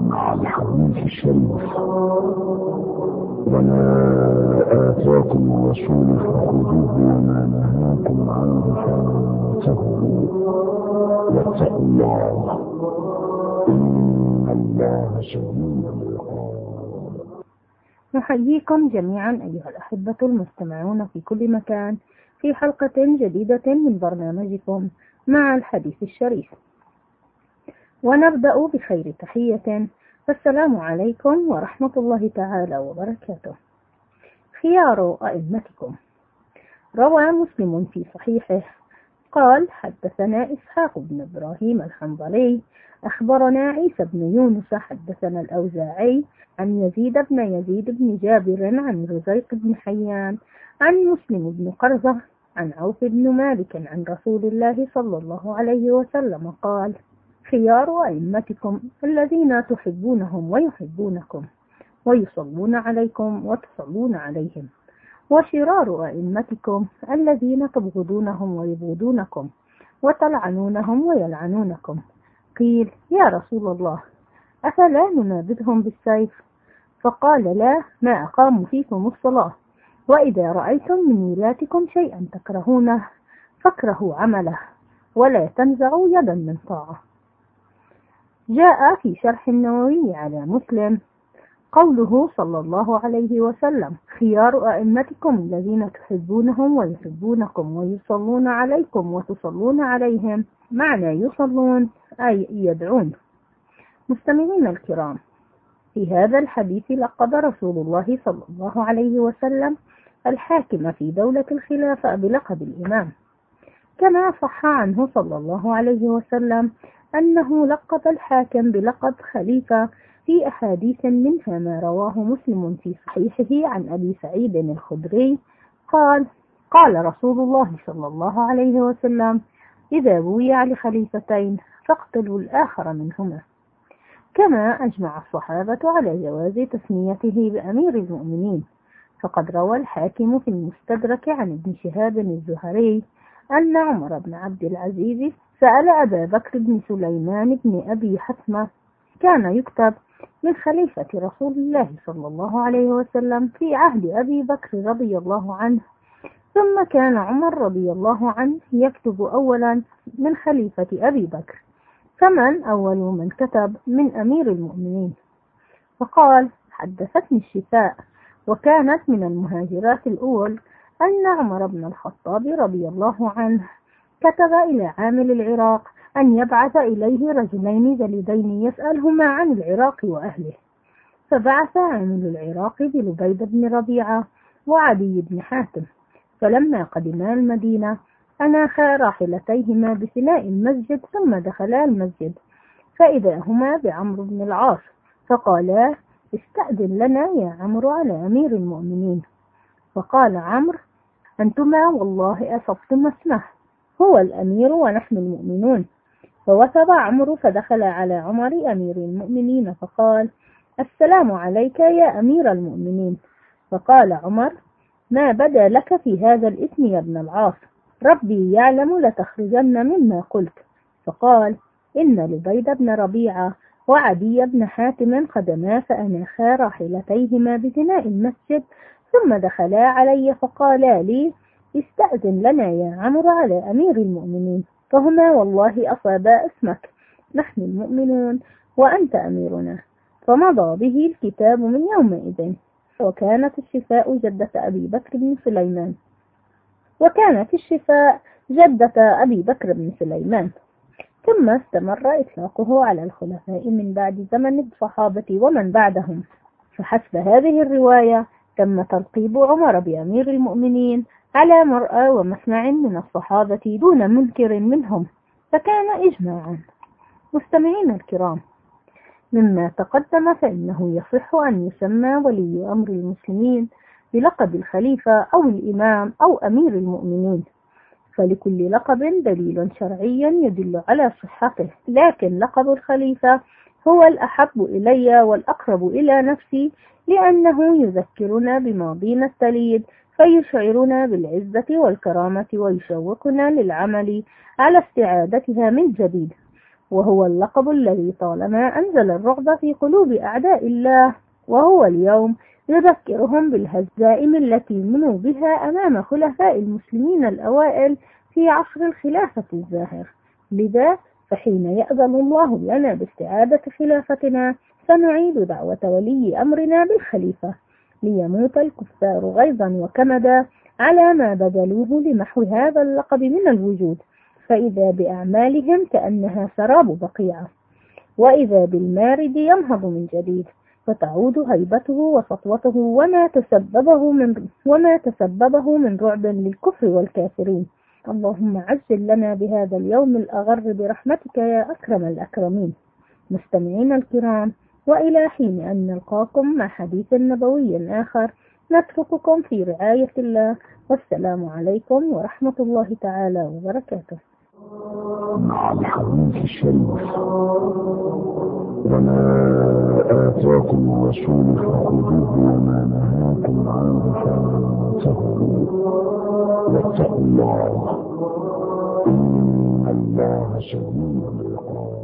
مع الحديث الشريف. وما آتاكم الرسول فخذوه وما نهاكم عنه فانتهوا واتقوا الله إن الله شديد العقاب. نحييكم جميعا أيها الأحبة المستمعون في كل مكان في حلقة جديدة من برنامجكم مع الحديث الشريف، ونبدأ بخير تحية. السلام عليكم ورحمة الله تعالى وبركاته. خيار أئمتكم. روى مسلم في صحيحه قال: حدثنا إسحاق بن إبراهيم الحنظلي أخبرنا عيسى بن يونس حدثنا الأوزاعي عن يزيد بن جابر عن رزيق بن حيان عن مسلم بن قرظة عن عوف بن مالك عن رسول الله صلى الله عليه وسلم قال: خيار أئمتكم الذين تحبونهم ويحبونكم ويصلون عليكم وتصلون عليهم، وشرار أئمتكم الذين تبغضونهم ويبغضونكم وتلعنونهم ويلعنونكم. قيل: يا رسول الله، أفلا ننابذهم بالسيف؟ فقال: لا، ما أقاموا فيكم الصلاة، وإذا رأيتم من ولاتكم شيئا تكرهونه فاكرهوا عمله ولا تنزعوا يدا من طاعة. جاء في شرح النووي على مسلم قوله صلى الله عليه وسلم: خيار أئمتكم الذين تحبونهم ويحبونكم ويصلون عليكم وتصلون عليهم. معنى يصلون أي يدعون. مستمعين الكرام، في هذا الحديث لقب رسول الله صلى الله عليه وسلم الحاكم في دولة الخلافة بلقب الإمام، كما صح عنه صلى الله عليه وسلم أنه لقب الحاكم بلقب خليفة في أحاديث، منها ما رواه مسلم في صحيحه عن أبي سعيد الخدري قال: قال رسول الله صلى الله عليه وسلم: إذا بويع لخليفتين فاقتلوا الآخر منهما. كما أجمع الصحابة على جواز تسميته بأمير المؤمنين، فقد روى الحاكم في المستدرك عن ابن شهاب الزهري أن عمر بن عبد العزيز سأل أبا بكر بن سليمان بن أبي حثمة، كان يكتب من خليفة رسول الله صلى الله عليه وسلم في عهد أبي بكر رضي الله عنه، ثم كان عمر رضي الله عنه يكتب أولا من خليفة أبي بكر، فمن أول من كتب من أمير المؤمنين؟ فقال: حدثتني الشفاء، وكانت من المهاجرات الأول، أن عمر بن الخطاب رضي الله عنه كتب إلى عامل العراق أن يبعث إليه رجلين جليدين يسألهما عن العراق وأهله، فبعث عامل العراق بلبيد بن ربيعة وعدي بن حاتم، فلما قدما المدينة أناخا راحلتيهما بفناء المسجد، ثم دخلا المسجد فإذا هما بعمرو بن العاص، فقالا: استأذن لنا يا عمرو على أمير المؤمنين. فقال عمرو: أنتما والله أصبتم اسمه، هو الأمير ونحن المؤمنون. فوثب عمرو فدخل على عمر أمير المؤمنين فقال: السلام عليك يا أمير المؤمنين. فقال عمر: ما بدا لك في هذا الاسم يا ابن العاص؟ ربي يعلم لتخرجن مما قلت. فقال: إن لبيد بن ربيعة وعدي بن حاتم قدما فأناخا راحلتيهما بفناء المسجد، ثم دخلا علي فقالا لي: استأذن لنا يا عمرو على أمير المؤمنين، فهما والله أصابا اسمك، نحن المؤمنون وأنت أميرنا. فمضى به الكتاب من يومئذ. وكانت الشفاء جدة أبي بكر بن سليمان. ثم استمر إطلاقه على الخلفاء من بعد زمن الصحابة ومن بعدهم. فحسب هذه الرواية تم تلقيب عمر بأمير المؤمنين على مرأى ومسمع من الصحابة دون منكر منهم، فكان إجماعا. مستمعين الكرام، مما تقدم فإنه يصح أن يسمى ولي أمر المسلمين بلقب الخليفة أو الإمام أو أمير المؤمنين، فلكل لقب دليل شرعي يدل على صحته، لكن لقب الخليفة هو الأحب إلي والأقرب إلى نفسي، لأنه يذكرنا بماضينا التليد فيشعرنا بالعزة والكرامة ويشوقنا للعمل على استعادتها من جديد. وهو اللقب الذي طالما أنزل الرعب في قلوب أعداء الله، وهو اليوم يذكرهم بالهزائم التي منوا بها أمام خلفاء المسلمين الأوائل في عصر الخلافة الزاهر. لذا فحين يأذن الله لنا باستعادة خلافتنا سنعيد دعوة ولي أمرنا بالخليفة ليموت الكفار غيظا وكمدا على ما بذلوه لمحو هذا اللقب من الوجود، فإذا بأعمالهم كأنها سراب بقيعة، وإذا بالمارد ينهض من جديد، فتعود هيبته وسطوته وما تسببه من رعب للكفر والكافرين. اللهم عجل لنا بهذا اليوم الأغر برحمتك يا أكرم الأكرمين. مستمعين الكرام، وإلى حين أن نلقاكم مع حديث نبوي آخر، نترككم في رعاية الله، والسلام عليكم ورحمة الله تعالى وبركاته. مع الحديث الشريف: وما آتاكم الرسول فخذوه وما نهاكم عنه فانتهوا واتقوا الله إن الله شديد العقاب.